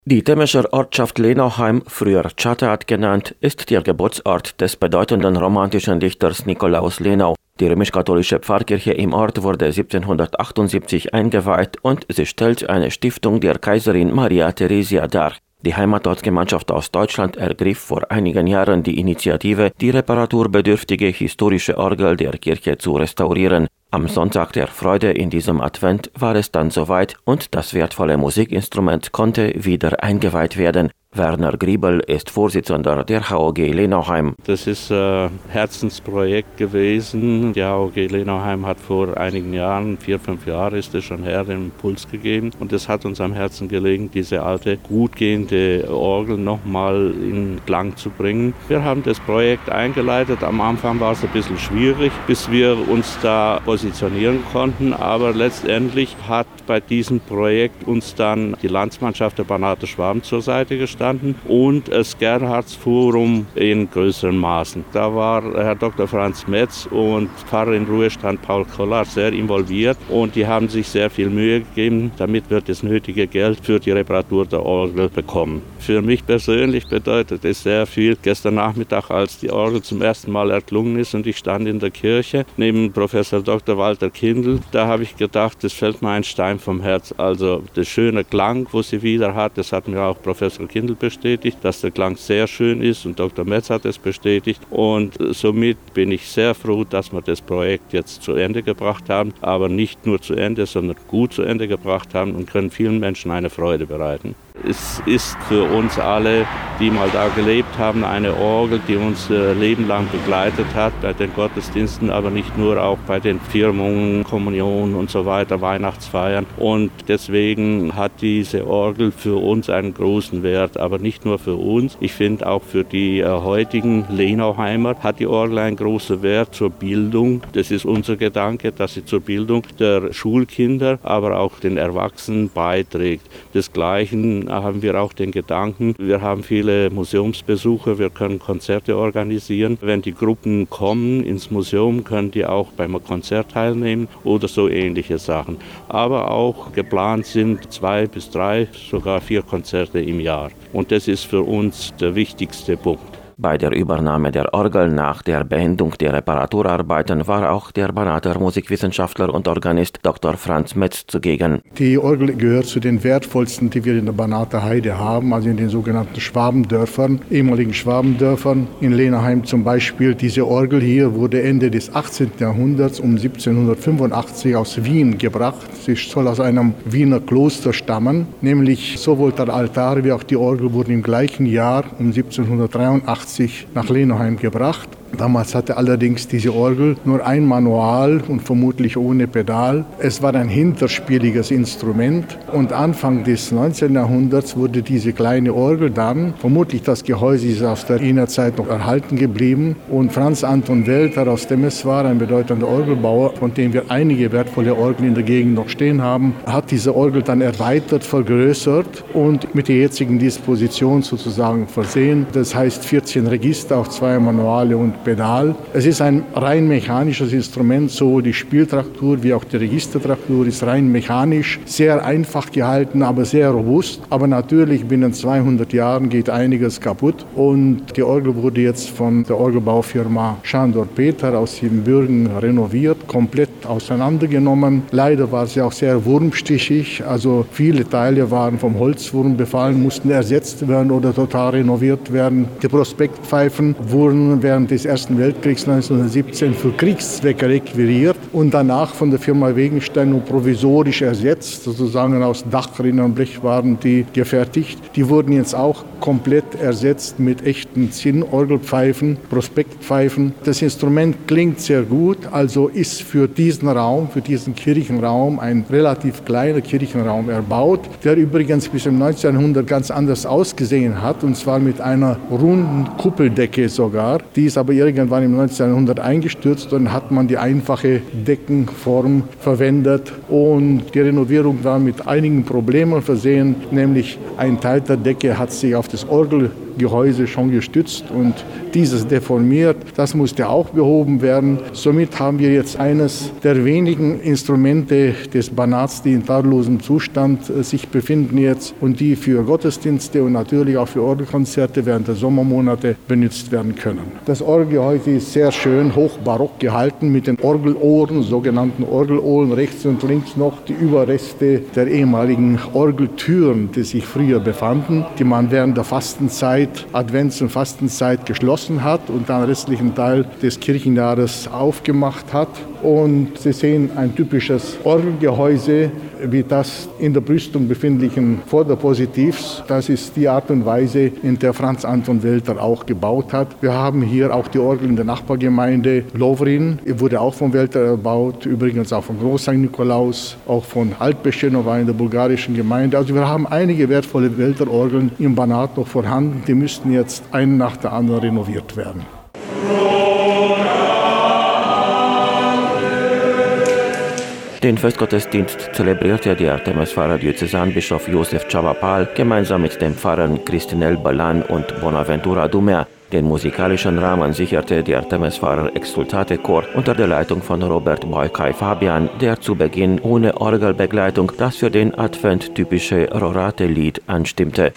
Die Temescher Ortschaft Lenauheim, früher Chatad genannt, ist der Geburtsort des bedeutenden romantischen Dichters Nikolaus Lenau. Die römisch-katholische Pfarrkirche im Ort wurde 1778 eingeweiht und sie stellt eine Stiftung der Kaiserin Maria Theresia dar. Die Heimatortsgemeinschaft aus Deutschland ergriff vor einigen Jahren die Initiative, die reparaturbedürftige historische Orgel der Kirche zu restaurieren. Am Sonntag der Freude in diesem Advent war es dann soweit und das wertvolle Musikinstrument konnte wieder eingeweiht werden. Werner Griebel ist Vorsitzender der HOG Lenauheim. Das ist ein Herzensprojekt gewesen. Die HOG Lenauheim hat vor einigen Jahren, 4-5 Jahre ist es schon her, den Impuls gegeben. Und es hat uns am Herzen gelegen, diese alte, gut gehende Orgel nochmal in Klang zu bringen. Wir haben das Projekt eingeleitet. Am Anfang war es ein bisschen schwierig, bis wir uns da positionieren konnten. Aber letztendlich hat bei diesem Projekt uns dann die Landsmannschaft der Banater Schwaben zur Seite gestanden und das Gerhardsforum in größeren Maßen. Da war Herr Dr. Franz Metz und Pfarrer in Ruhestand Paul Koller sehr involviert und die haben sich sehr viel Mühe gegeben, damit wir das nötige Geld für die Reparatur der Orgel bekommen. Für mich persönlich bedeutet es sehr viel. Gestern Nachmittag, als die Orgel zum ersten Mal erklungen ist und ich stand in der Kirche neben Professor Dr. Walter Kindl, da habe ich gedacht, das fällt mir ein Stein vom Herz. Also der schöne Klang, wo sie wieder hat, das hat mir auch Professor Kindl bestätigt, dass der Klang sehr schön ist und Dr. Metz hat es bestätigt und somit bin ich sehr froh, dass wir das Projekt jetzt zu Ende gebracht haben, aber nicht nur zu Ende, sondern gut zu Ende gebracht haben und können vielen Menschen eine Freude bereiten. Es ist für uns alle, die mal da gelebt haben, eine Orgel, die uns Leben lang begleitet hat, bei den Gottesdiensten, aber nicht nur, auch bei den Firmungen, Kommunionen und so weiter, Weihnachtsfeiern. Und deswegen hat diese Orgel für uns einen großen Wert, aber nicht nur für uns. Ich finde auch für die heutigen Lenauheimer hat die Orgel einen großen Wert zur Bildung. Das ist unser Gedanke, dass sie zur Bildung der Schulkinder, aber auch den Erwachsenen beiträgt. Desgleichen haben wir auch den Gedanken, wir haben viele Museumsbesucher, wir können Konzerte organisieren. Wenn die Gruppen kommen ins Museum, können die auch beim Konzert teilnehmen oder so ähnliche Sachen. Aber auch geplant sind 2 bis 3, sogar 4 Konzerte im Jahr. Und das ist für uns der wichtigste Punkt. Bei der Übernahme der Orgel nach der Beendung der Reparaturarbeiten war auch der Banater Musikwissenschaftler und Organist Dr. Franz Metz zugegen. Die Orgel gehört zu den wertvollsten, die wir in der Banater Heide haben, also in den sogenannten Schwabendörfern, ehemaligen Schwabendörfern. In Lenauheim zum Beispiel. Diese Orgel hier wurde Ende des 18. Jahrhunderts um 1785 aus Wien gebracht. Sie soll aus einem Wiener Kloster stammen, nämlich sowohl der Altar wie auch die Orgel wurden im gleichen Jahr um 1783 nach Lenauheim gebracht. Damals hatte allerdings diese Orgel nur ein Manual und vermutlich ohne Pedal. Es war ein hinterspieliges Instrument und Anfang des 19. Jahrhunderts wurde diese kleine Orgel dann, vermutlich das Gehäuse ist aus der Wiener Zeit noch erhalten geblieben und Franz Anton Welter aus Temeswar, ein bedeutender Orgelbauer, von dem wir einige wertvolle Orgeln in der Gegend noch stehen haben, hat diese Orgel dann erweitert, vergrößert und mit der jetzigen Disposition sozusagen versehen. Das heißt 14 Register, auch 2 Manuale und Pedal. Es ist ein rein mechanisches Instrument, sowohl die Spieltraktur wie auch die Registertraktur ist rein mechanisch, sehr einfach gehalten, aber sehr robust. Aber natürlich binnen 200 Jahren geht einiges kaputt und die Orgel wurde jetzt von der Orgelbaufirma Schandor Peter aus Siebenbürgen renoviert, komplett auseinandergenommen. Leider war sie auch sehr wurmstichig, also viele Teile waren vom Holzwurm befallen, mussten ersetzt werden oder total renoviert werden. Die Prospektpfeifen wurden während des Ersten Weltkriegs 1917 für Kriegszwecke requiriert und danach von der Firma Wegenstein provisorisch ersetzt, sozusagen aus Dachrinnen und Blech waren die gefertigt. Die wurden jetzt auch komplett ersetzt mit echten Zinnorgelpfeifen, Prospektpfeifen. Das Instrument klingt sehr gut, also ist für diesen Raum, für diesen Kirchenraum ein relativ kleiner Kirchenraum erbaut, der übrigens bis im 1900 ganz anders ausgesehen hat, und zwar mit einer runden Kuppeldecke sogar. Die ist aber irgendwann im 1900 eingestürzt und hat man die einfache Deckenform verwendet. Und die Renovierung war mit einigen Problemen versehen, nämlich ein Teil der Decke hat sich auf das Orgelgewölbe Orgelgehäuse schon gestützt und dieses deformiert. Das musste auch behoben werden. Somit haben wir jetzt eines der wenigen Instrumente des Banats, die in tadellosem Zustand sich befinden jetzt und die für Gottesdienste und natürlich auch für Orgelkonzerte während der Sommermonate benutzt werden können. Das Orgelgehäuse ist sehr schön hochbarock gehalten mit den Orgelohren, sogenannten Orgelohren, rechts und links noch die Überreste der ehemaligen Orgeltüren, die sich früher befanden, die man während der Fastenzeit, Advents- und Fastenzeit geschlossen hat und den restlichen Teil des Kirchenjahres aufgemacht hat. Und Sie sehen ein typisches Orgelgehäuse, wie das in der Brüstung befindlichen Vorderpositivs. Das ist die Art und Weise, in der Franz Anton Welter auch gebaut hat. Wir haben hier auch die Orgel in der Nachbargemeinde Lovrin, wurde auch von Welter erbaut, übrigens auch von Groß St. Nikolaus, auch von Altbeschenova in der bulgarischen Gemeinde. Also wir haben einige wertvolle Welterorgeln im Banat noch vorhanden, die müssten jetzt eine nach der anderen renoviert werden. Den Festgottesdienst zelebrierte der Artemis-Pfarrer Diözesanbischof Josef Chavapal gemeinsam mit den Pfarrern Christinel Balan und Bonaventura Dumer. Den musikalischen Rahmen sicherte der Artemis-Pfarrer Exsultate Chor unter der Leitung von Robert Boykai Fabian, der zu Beginn ohne Orgelbegleitung das für den Advent typische Rorate-Lied anstimmte.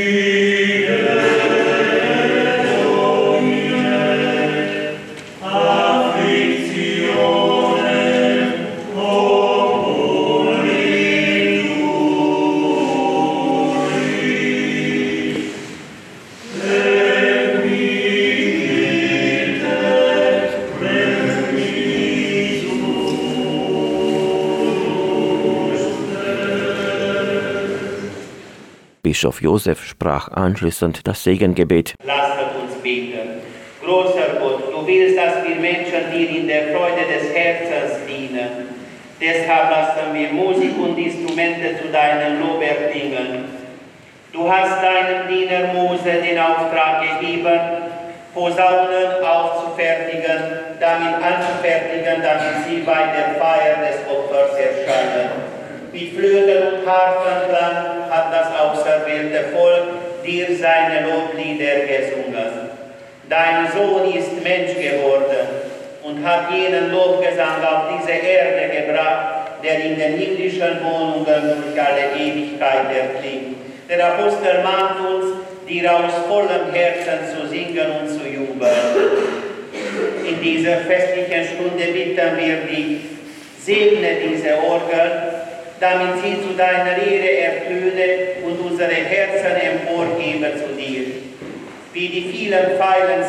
Bischof Josef sprach anschließend das Segengebet. Lasst uns beten. Großer Gott, du willst, dass wir Menschen dir in der Freude des Herzens dienen. Deshalb lassen wir Musik und Instrumente zu deinem Lob erklingen. Du hast deinem Diener Mose den Auftrag gegeben, Posaunen aufzufertigen, damit sie bei der Feier des Opfers erscheinen. Mit Flöten und Harfenklang hat das auserwählte Volk dir seine Loblieder gesungen. Dein Sohn ist Mensch geworden und hat jenen Lobgesang auf diese Erde gebracht, der in den himmlischen Wohnungen durch alle Ewigkeit erklingt. Der Apostel mahnt uns, dir aus vollem Herzen zu singen und zu jubeln. In dieser festlichen Stunde bitten wir dich, segne diese Orgel, damit sie zu deiner Ehre ertöne und unsere Herzen emporheben zu dir. Wie die vielen Pfeifen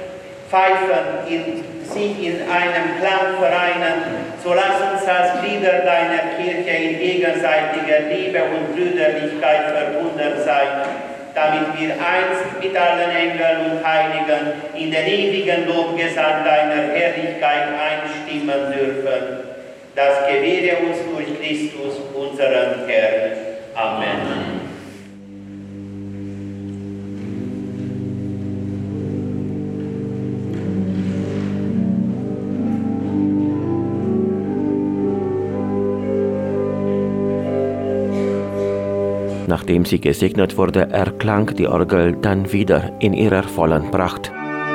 sich in einem Klang vereinen, so lass uns als Glieder deiner Kirche in gegenseitiger Liebe und Brüderlichkeit verbunden sein, damit wir einst mit allen Engeln und Heiligen in den ewigen Lobgesang deiner Herrlichkeit einstimmen dürfen. Das gewähre uns durch Christus, unseren Herrn. Amen. Nachdem sie gesegnet wurde, erklang die Orgel dann wieder in ihrer vollen Pracht.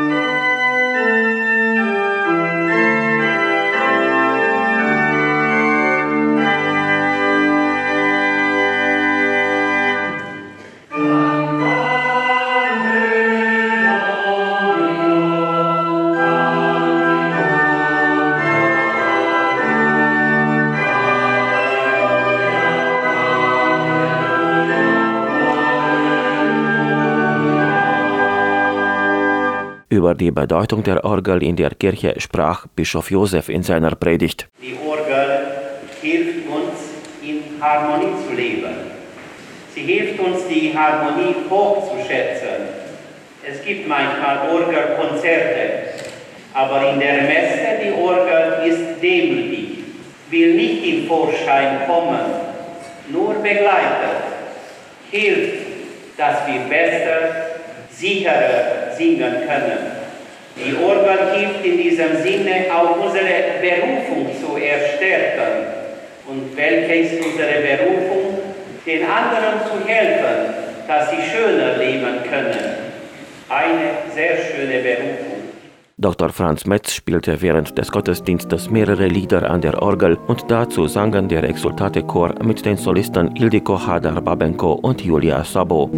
Über die Bedeutung der Orgel in der Kirche sprach Bischof Josef in seiner Predigt. Die Orgel hilft uns, in Harmonie zu leben. Sie hilft uns, die Harmonie hochzuschätzen. Es gibt manchmal Orgelkonzerte, aber in der Messe die Orgel ist demütig, will nicht in Vorschein kommen, nur begleitet, hilft, dass wir besser, sicherer singen können. Die Orgel hilft in diesem Sinne auch unsere Berufung zu erstärken. Und welche ist unsere Berufung? Den anderen zu helfen, dass sie schöner leben können. Eine sehr schöne Berufung. Dr. Franz Metz spielte während des Gottesdienstes mehrere Lieder an der Orgel und dazu sangen der Exultate-Chor mit den Solisten Ildiko Hadar-Babenko und Julia Sabo.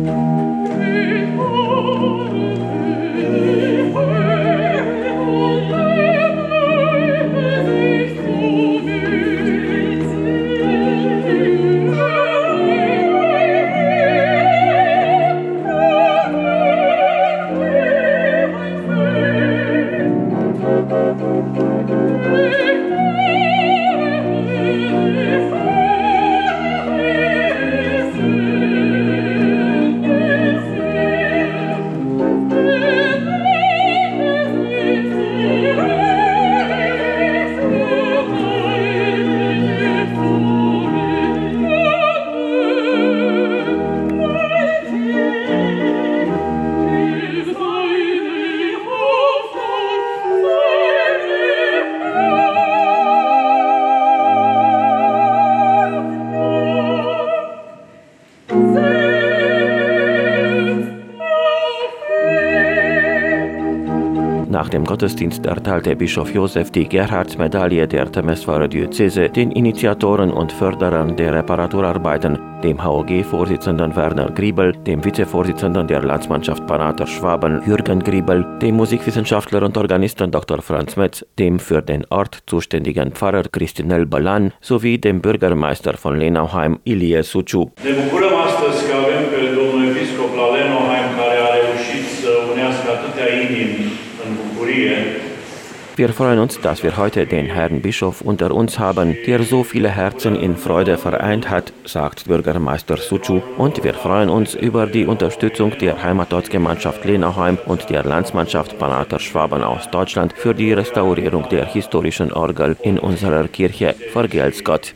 Nach dem Gottesdienst erteilte Bischof Josef die Gerhardsmedaille der Temeswarer Diözese den Initiatoren und Förderern der Reparaturarbeiten, dem HOG-Vorsitzenden Werner Griebel, dem Vizevorsitzenden der Landsmannschaft Banater Schwaben Jürgen Griebel, dem Musikwissenschaftler und Organisten Dr. Franz Metz, dem für den Ort zuständigen Pfarrer Cristinel Balan sowie dem Bürgermeister von Lenauheim Ilie Suciu. Ne bucurăm astăzi că avem pe domnul episcop la Lenauheim care a reușit să unească atâtea inimi în bucurie. Wir freuen uns, dass wir heute den Herrn Bischof unter uns haben, der so viele Herzen in Freude vereint hat, sagt Bürgermeister Suciu, und wir freuen uns über die Unterstützung der Heimatortsgemeinschaft Lenauheim und der Landsmannschaft Banater Schwaben aus Deutschland für die Restaurierung der historischen Orgel in unserer Kirche. Vergelt's Gott.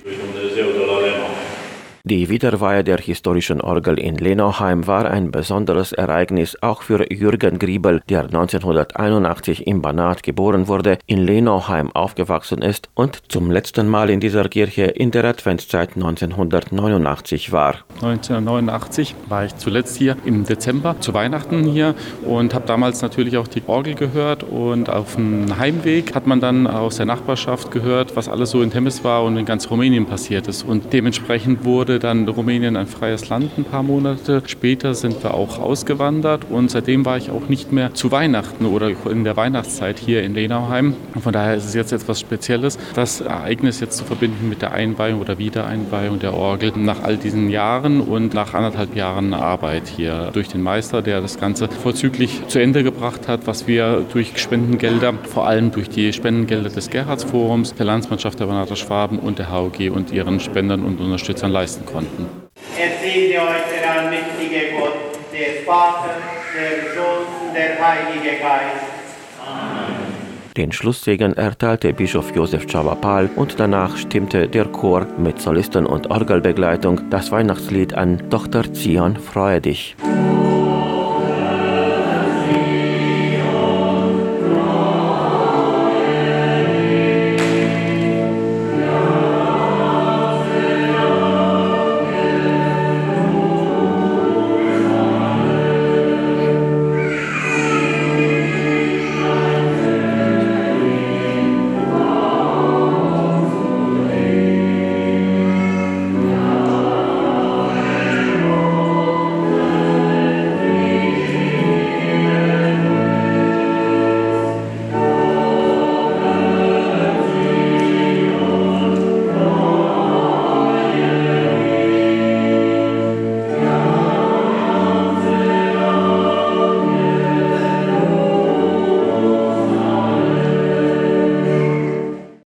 Die Wiederweihe der historischen Orgel in Lenauheim war ein besonderes Ereignis auch für Jürgen Griebel, der 1981 im Banat geboren wurde, in Lenauheim aufgewachsen ist und zum letzten Mal in dieser Kirche in der Adventszeit 1989 war. 1989 war ich zuletzt hier im Dezember zu Weihnachten hier und habe damals natürlich auch die Orgel gehört, und auf dem Heimweg hat man dann aus der Nachbarschaft gehört, was alles so in Temeswar und in ganz Rumänien passiert ist, und dementsprechend wurde dann Rumänien ein freies Land. Ein paar Monate später sind wir auch ausgewandert, und seitdem war ich auch nicht mehr zu Weihnachten oder in der Weihnachtszeit hier in Lenauheim. Von daher ist es jetzt etwas Spezielles, das Ereignis jetzt zu verbinden mit der Einweihung oder Wiedereinweihung der Orgel nach all diesen Jahren und nach 1,5 Jahren Arbeit hier durch den Meister, der das Ganze vorzüglich zu Ende gebracht hat, was wir durch Spendengelder, vor allem durch die Spendengelder des Gerhardsforums, der Landsmannschaft der Banater Schwaben und der HOG und ihren Spendern und Unterstützern leisten konnten. Es segne euch der allmächtige Gott, der Vater, der Sohn und der Heilige Geist. Amen. Den Schlusssegen erteilte Bischof Josef Chavapal und danach stimmte der Chor mit Solisten und Orgelbegleitung das Weihnachtslied an: Tochter Zion, freue dich.